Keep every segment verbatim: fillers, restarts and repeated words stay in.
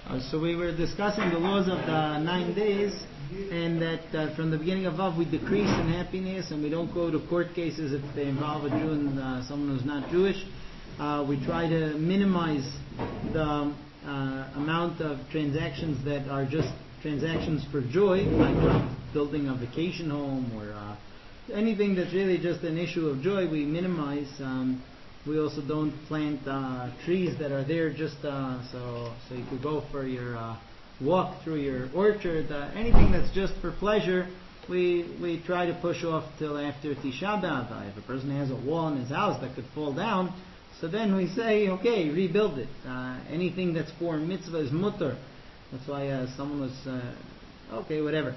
Uh, so we were discussing the laws of the nine days, and that uh, from the beginning of Vav we decrease in happiness, and we don't go to court cases if they involve a Jew and uh, someone who's not Jewish. Uh, we try to minimize the uh, amount of transactions that are just transactions for joy, like uh, building a vacation home or uh, anything that's really just an issue of joy. We minimize. Um, We also don't plant uh, trees that are there just uh, so so you could go for your uh, walk through your orchard. Uh, anything that's just for pleasure, we we try to push off till after Tisha B'Av. Uh, if a person has a wall in his house that could fall down, so then we say, okay, rebuild it. Uh, anything that's for mitzvah is mutter. That's why uh, someone was uh, okay, whatever.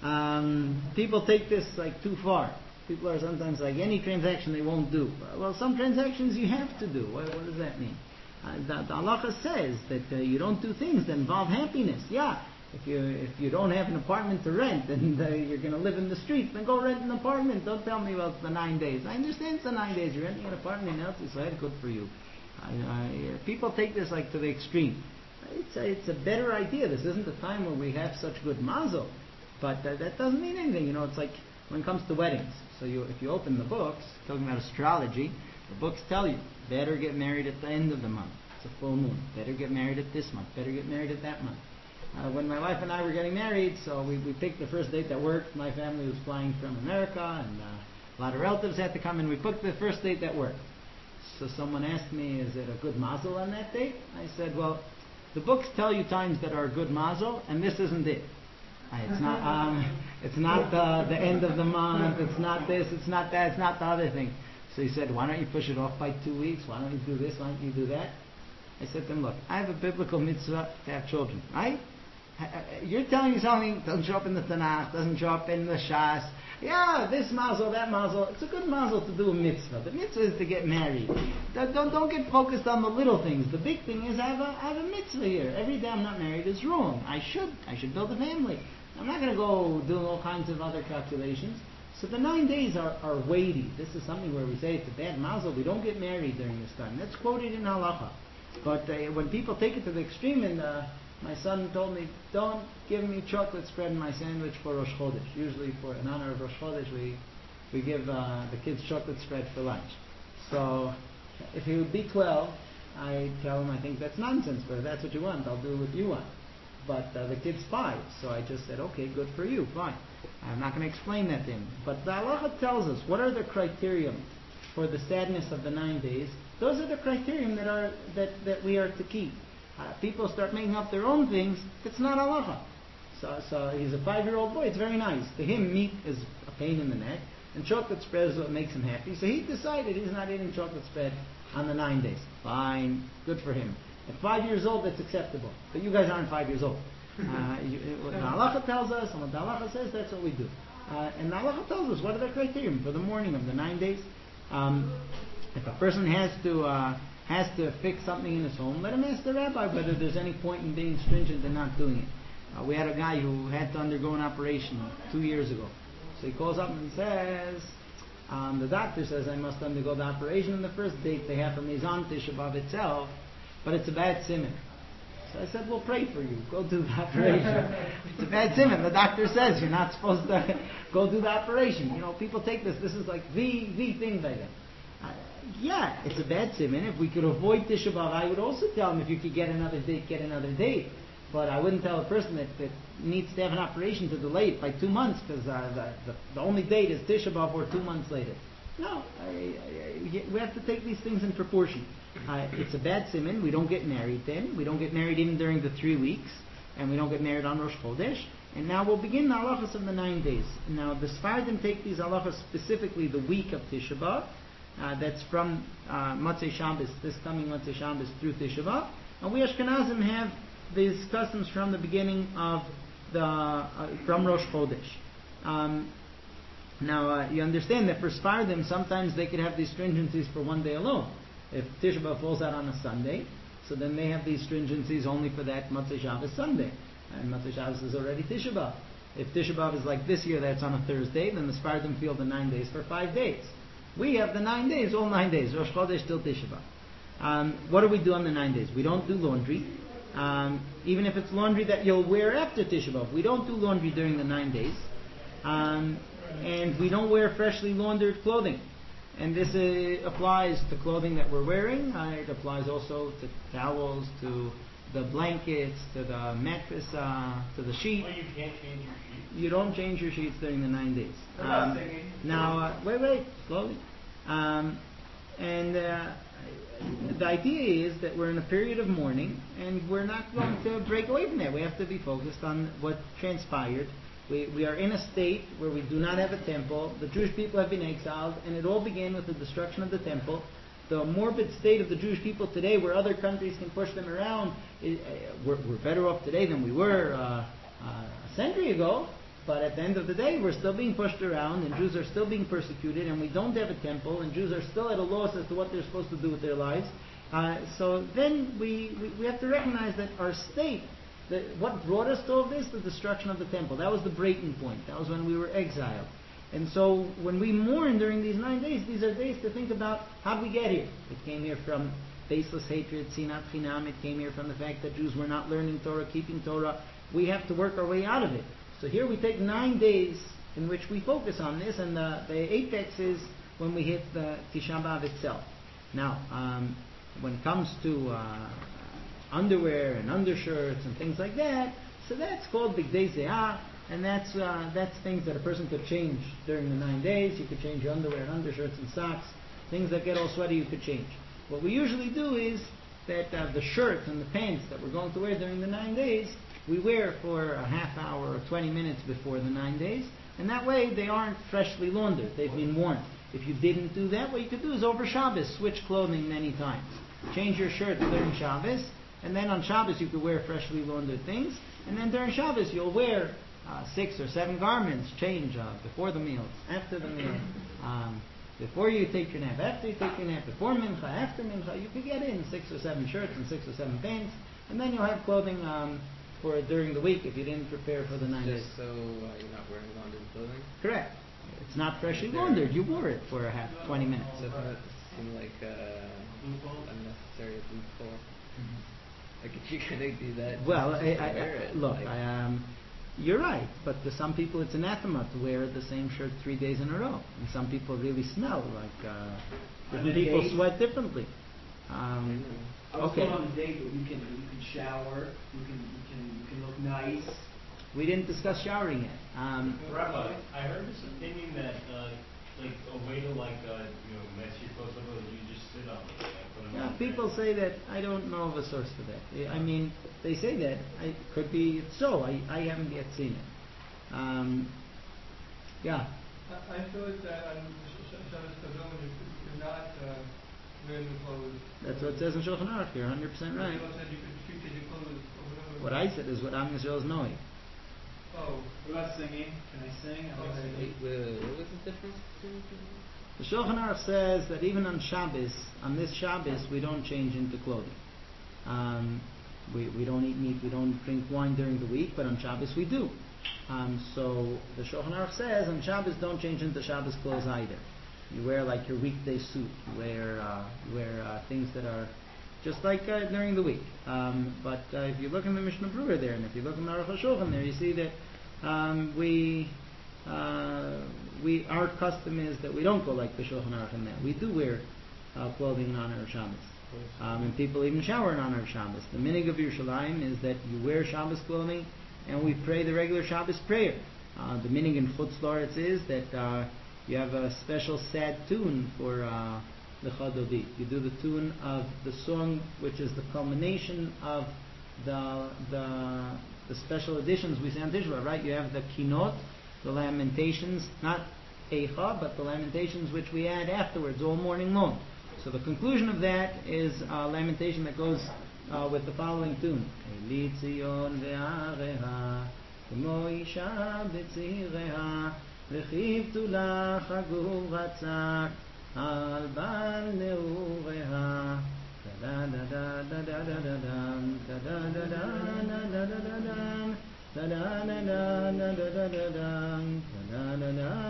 Um, people take this like too far. People are sometimes like, any transaction they won't do. Well, some transactions you have to do. What, what does that mean? Uh, the, the halacha says that uh, you don't do things that involve happiness. Yeah, if you if you don't have an apartment to rent and uh, you're going to live in the street, then go rent an apartment. Don't tell me about the nine days. I understand it's the nine days. You're renting an apartment in Eretz Yisrael, good for you. Uh, uh, people take this like to the extreme. It's a, it's a better idea. This isn't the time where we have such good mazel. But uh, that doesn't mean anything. You know, it's like when it comes to weddings. So you, if you open the books, talking about astrology, the books tell you, better get married at the end of the month. It's a full moon. Better get married at this month. Better get married at that month. Uh, when my wife and I were getting married, so we, we picked the first date that worked. My family was flying from America, and uh, a lot of relatives had to come, and we picked the first date that worked. So someone asked me, is it a good mazel on that date? I said, well, the books tell you times that are a good mazel, and this isn't it. It's not um, it's not the, the end of the month, it's not this, it's not that, it's not the other thing. So he said, why don't you push it off by two weeks? Why don't you do this? Why don't you do that? I said to him, look, I have a biblical mitzvah to have children, right? You're telling me something doesn't show up in the Tanakh, doesn't show up in the Shas. Yeah, this mazel, that mazel. It's a good mazel to do a mitzvah. The mitzvah is to get married. Don't, don't get focused on the little things. The big thing is I have a, I have a mitzvah here. Every day I'm not married is wrong. I should. I should build a family. I'm not going to go doing all kinds of other calculations. So the nine days are, are weighty. This is something where we say it's a bad mazel. We don't get married during this time. That's quoted in halacha. But uh, when people take it to the extreme, and uh, my son told me, don't give me chocolate spread in my sandwich for Rosh Chodesh. Usually for in honor of Rosh Chodesh, we, we give uh, the kids chocolate spread for lunch. So if he would be twelve, I tell him I think that's nonsense, but if that's what you want, I'll do what you want. But uh, the kid's five, so I just said, okay, good for you, fine. I'm not going to explain that to him. But the halacha tells us what are the criteria for the sadness of the nine days. Those are the criteria that are that, that we are to keep. Uh, people start making up their own things. It's not halacha. So, so he's a five-year-old boy. It's very nice. To him, meat is a pain in the neck, and chocolate spread is what makes him happy. So he decided he's not eating chocolate spread on the nine days. Fine, good for him. At five years old, that's acceptable. But you guys aren't five years old. Uh, you, what the halacha tells us, and what the halacha says, that's what we do. Uh, and the halacha tells us what are the criteria for the morning of the nine days. Um, if a person has to uh, has to fix something in his home, let him ask the rabbi whether there's any point in being stringent and not doing it. Uh, we had a guy who had to undergo an operation two years ago. So he calls up and says, um, the doctor says I must undergo the operation, and the first date they have for me is on Tisha B'Av itself. But it's a bad siman. So I said, we'll pray for you. Go do the operation. It's a bad siman. The doctor says you're not supposed to go do the operation. You know, people take this. This is like the, the thing by them. Uh, yeah, it's a bad siman. If we could avoid Tisha B'Av, I would also tell them if you could get another date, get another date. But I wouldn't tell a person that, that needs to have an operation to delay it by two months because uh, the, the, the only date is Tisha B'Av or two months later. No, I, I, I, we have to take these things in proportion. Uh, it's a bad siman. We don't get married then. We don't get married even during the three weeks. And we don't get married on Rosh Chodesh. And now we'll begin the halachas of the nine days. Now the Sephardim take these halachas specifically the week of Tisha B'Av. Uh, that's from uh, Motzei Shabbos, this coming Motzei Shabbos through Tisha B'Av. And we Ashkenazim have these customs from the beginning of the, uh, from Rosh Chodesh. Um, Now, uh, you understand that for Sephardim, sometimes they could have these stringencies for one day alone. If Tisha B'Av falls out on a Sunday, so then they have these stringencies only for that Motzei Shabbos Sunday. And Motzei Shabbos is already Tisha B'Av. If Tisha B'Av is like this year, that's on a Thursday, then the Sephardim feel the nine days for five days. We have the nine days, all nine days. Rosh Chodesh till Tisha B'Av. Um, what do we do on the nine days? We don't do laundry. Um, even if it's laundry that you'll wear after Tisha B'Av. We don't do laundry during the nine days. Um, and we don't wear freshly laundered clothing. And this uh, applies to clothing that we're wearing. Uh, it applies also to towels, to the blankets, to the mattress, uh, to the sheet. Oh, you can't change your sheets? You don't change your sheets during the nine days. Um, now, uh, wait, wait, slowly. Um, and uh, the idea is that we're in a period of mourning, and we're not going to break away from that. We have to be focused on what transpired. We, we are in a state where we do not have a temple. The Jewish people have been exiled, and it all began with the destruction of the temple. The morbid state of the Jewish people today, where other countries can push them around, is, uh, we're, we're better off today than we were uh, uh, a century ago. But at the end of the day, we're still being pushed around, and Jews are still being persecuted, and we don't have a temple, and Jews are still at a loss as to what they're supposed to do with their lives. Uh, so then we, we, we have to recognize that our state, that what brought us to all this, the destruction of the temple. That was the breaking point. That was when we were exiled. And so when we mourn during these nine days, these are days to think about how did we get here. It came here from baseless hatred, sinat chinam. It came here from the fact that Jews were not learning Torah, keeping Torah. We have to work our way out of it. So here we take nine days in which we focus on this, and the, the apex is when we hit the Tisha B'Av itself. Now, um, when it comes to uh, underwear and undershirts and things like that, so that's called Bigdei Ze'ah, and that's uh, that's things that a person could change during the nine days. You could change your underwear and undershirts and socks. Things that get all sweaty you could change. What we usually do is that uh, the shirt and the pants that we're going to wear during the nine days, we wear for a half hour or twenty minutes before the nine days, and that way they aren't freshly laundered. They've been worn. If you didn't do that, what you could do is over Shabbos, switch clothing many times. Change your shirt during Shabbos, and then on Shabbos you could wear freshly laundered things, and then during Shabbos you'll wear uh, six or seven garments, change uh, before the meal, after the meal, um, before you take your nap, after you take your nap, before Mincha, after Mincha. You could get in six or seven shirts and six or seven pants, and then you'll have clothing um, for during the week if you didn't prepare for the nine days. Just so uh, you're not wearing laundered clothing? Correct. It's not freshly laundered. You wore it for a half, twenty minutes. So that seemed like uh, unnecessary loophole. Mm-hmm. Like if you're gonna do that, well, I, I, wear it. look, like, I, um, you're right. But to some people, it's anathema to wear the same shirt three days in a row, and some people really smell like uh, different people days? sweat differently. Um, I was okay. going on a date, but you can you can shower, you can you can you can look nice. We didn't discuss showering yet. Um, Rabbi, I heard this opinion that uh, like a way to like uh, you know mess your clothes up, you just sit on it. Like, put them yeah, on people there. say that. I don't know of a source for that. I mean, they say that. It could be so. I, I haven't yet seen it. Um, yeah. I I thought that on Shabbos Kazon you're not uh, wearing the clothes. That's what it says in Shulchan Aruch. You're one hundred percent right. You said you could keep your clothes over and over. What I said is what Am Yisrael is knowing. Oh. What about singing? Can I sing? I like wait, singing. wait, wait, what was the difference between The Shulchan Aruch says that even on Shabbos, on this Shabbos, we don't change into clothing. Um, we, we don't eat meat, we don't drink wine during the week, but on Shabbos we do. Um, so the Shulchan Aruch says on Shabbos don't change into Shabbos clothes either. You wear like your weekday suit. You wear uh, you wear uh, things that are just like uh, during the week. Um, but uh, if you look in the Mishnah Berurah there, and if you look in the Aruch HaShulchan there, you see that um, we uh, we our custom is that we don't go like the Shulchan Aruch in that. We do wear uh, clothing in honor of Shabbos. Um, and people even shower in honor of Shabbos. The minig of Yerushalayim is that you wear Shabbos clothing and we pray the regular Shabbos prayer. Uh, the minig in Chutz La'aretz is that uh, you have a special sad tune for uh, the Chadodit. You do the tune of the song which is the culmination of the the, the special editions we say on Tisha B'Av, right? You have the Kinot, the Lamentations, not Eicha, but the Lamentations which we add afterwards all morning long. So the conclusion of that is a lamentation that goes uh, with the following tune. Eli Tzion ve'areha, k'mo isha b'tzireha, v'chivtu lach hagur hatzak, al bal neureha. Da-da-da-da-da-da-da-dam, da-da-da-da-da-da-da-dam, da-da-da-da-da-da-da-dam,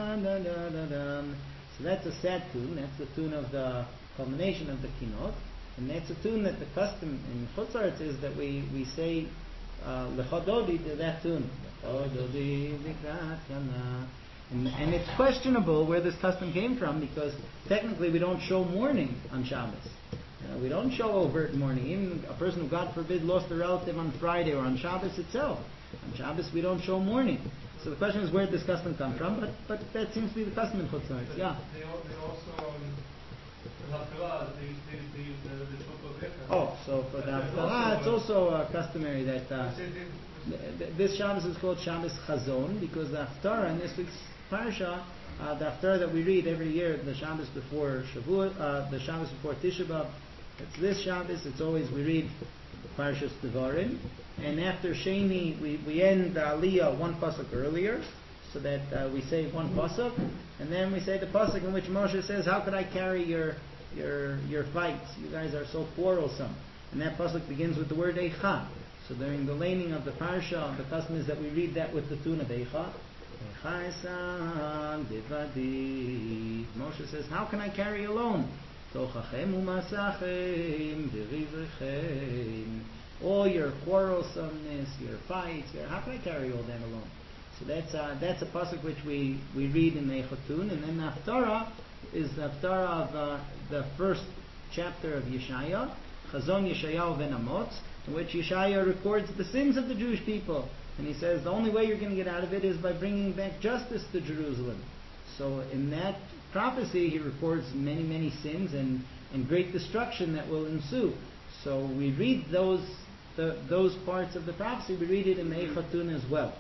da-da-da-da-da-da-da-dam. So that's a sad tune. That's the tune of the culmination of the Kinot. And that's a tune that the custom in Chutz La'aretz is that we, we say Lecha Dodi to that tune. Lecha Dodi Likrat Kana. And, and it's questionable where this custom came from, because technically we don't show mourning on Shabbos. You know, we don't show overt mourning. Even a person who, God forbid, lost a relative on Friday or on Shabbos itself. On Shabbos we don't show mourning. So the question is, where did this custom come from? But but that seems to be the custom in Chutz La'aretz. Yeah. They, al- they also, um, the Haftarah, they, they, they, the, the Shulchan Aruch. Oh, so for the Haftarah, it's also uh, customary that uh, th- th- this Shabbos is called Shabbos Chazon, because the Haftarah in this week's Parsha, uh, the Haftarah that we read every year, the Shabbos before Shavuot, uh, the Shabbos before Tisha B'Av, it's this Shabbos. It's always we read Parshas Devarim, and after Sheni we, we end the Aliyah one pasuk earlier, so that uh, we say one pasuk, and then we say the pasuk in which Moshe says, "How could I carry your your your fights? You guys are so quarrelsome." And that pasuk begins with the word Eicha. So during the laning of the parsha, the custom is that we read that with the tune of Eicha. Eicha esan devadi. Moshe says, "How can I carry alone?" Tochachem umasachem derivrechem. All your quarrelsomeness, your fights, your, how can I carry all that alone? So that's uh, that's a pasuk which we, we read in the Echotun, and then the Haftarah is the Haftarah of uh, the first chapter of Yeshaya, Chazon Yeshayahu ben Amotz, in which Yeshaya records the sins of the Jewish people, and he says the only way you're going to get out of it is by bringing back justice to Jerusalem. So in that prophecy, he records many, many sins and, and great destruction that will ensue. So we read those the, those parts of the prophecy. We read it in the Echatun as well.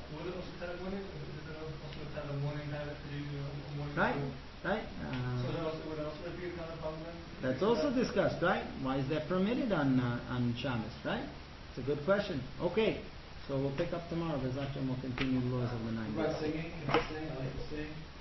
Right, right. Uh, that's also discussed, right? Why is that permitted on uh, on Shabbos, right? It's a good question. Okay, so we'll pick up tomorrow. We'll continue the laws of the nine days. About singing, can I sing? I like to sing.